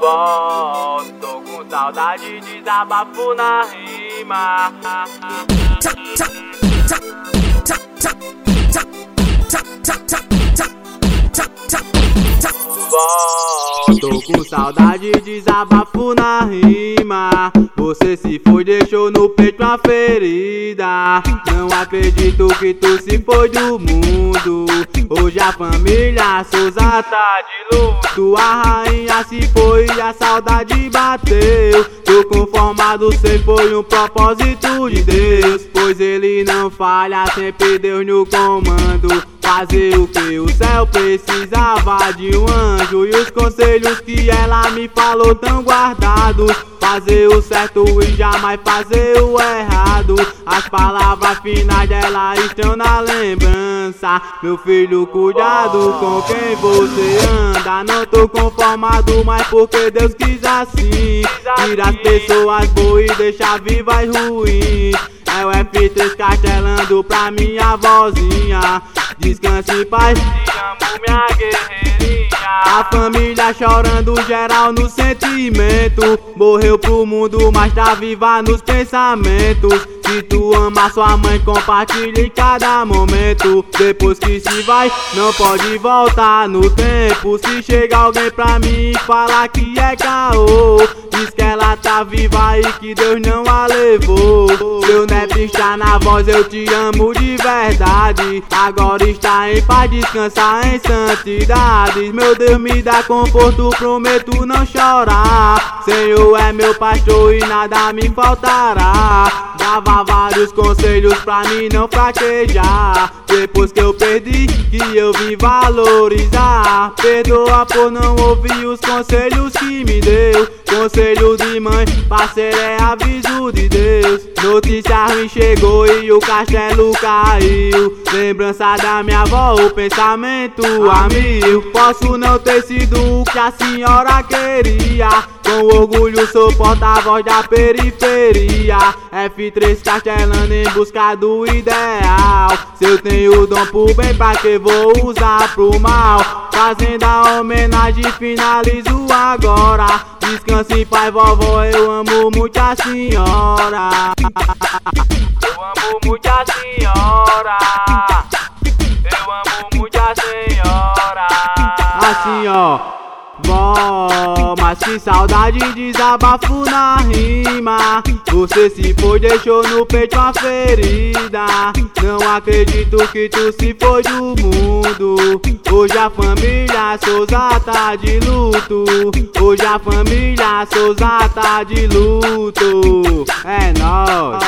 Volto, tô com saudade, desabafo na rima. Tô com saudade, desabafo na rima. Você se foi, deixou no peito uma ferida. Não acredito que tu se foi do mundo. Hoje a família Souza tá de luto. A rainha se foi e a saudade bateu. Tô conformado, cê foi um propósito de Deus. Pois ele não falha, sempre Deus no comando. Fazer o que o céu precisava de um anjo. E os conselhos que ela me falou tão guardados. Fazer o certo e jamais fazer o errado. As palavras finais dela estão na lembrança. Meu filho, cuidado com quem você anda. Não tô conformado, mas porque Deus quis assim. Tira as pessoas boas e deixa vivas ruins. É o F3 castelando pra minha vozinha. Descanse em paz, te amo minha guerreirinha. A família chorando, geral no sentimento. Morreu pro mundo, mas tá viva nos pensamentos. Se tu ama sua mãe, compartilha em cada momento. Depois que se vai, não pode voltar no tempo. Se chega alguém pra mim e falar que é caô, diz que ela tá viva e que Deus não a levou. Seu neto está na voz, eu te amo de verdade. Agora está em paz, descansar em santidade. Meu Deus, me dá conforto, prometo não chorar. Senhor é meu pastor e nada me faltará. Dava vários conselhos pra mim não fraquejar. Depois que eu perdi, que eu vim valorizar. Perdoa por não ouvir os conselhos que me deu. Conselho de mãe, parceiro, é aviso de Deus. Notícia ruim chegou e o castelo caiu. Lembrança da minha avó, o pensamento a mil. Posso não ter sido o que a senhora queria. Com orgulho sou porta-voz da periferia. F3 castelando em busca do ideal. Se eu tenho dom pro bem, pra que vou usar pro mal? Fazendo a homenagem, finalizo agora. Descanse em paz, vovó, eu amo muito a senhora. Eu amo muito a senhora. Eu amo muito a senhora. Assim ó, vó, mas que saudade, desabafo na rima. Você se foi, deixou no peito uma ferida. Não acredito que tu se foi do mundo. Hoje a família Souza tá de luto. Hoje a família Souza tá de luto. É nóis.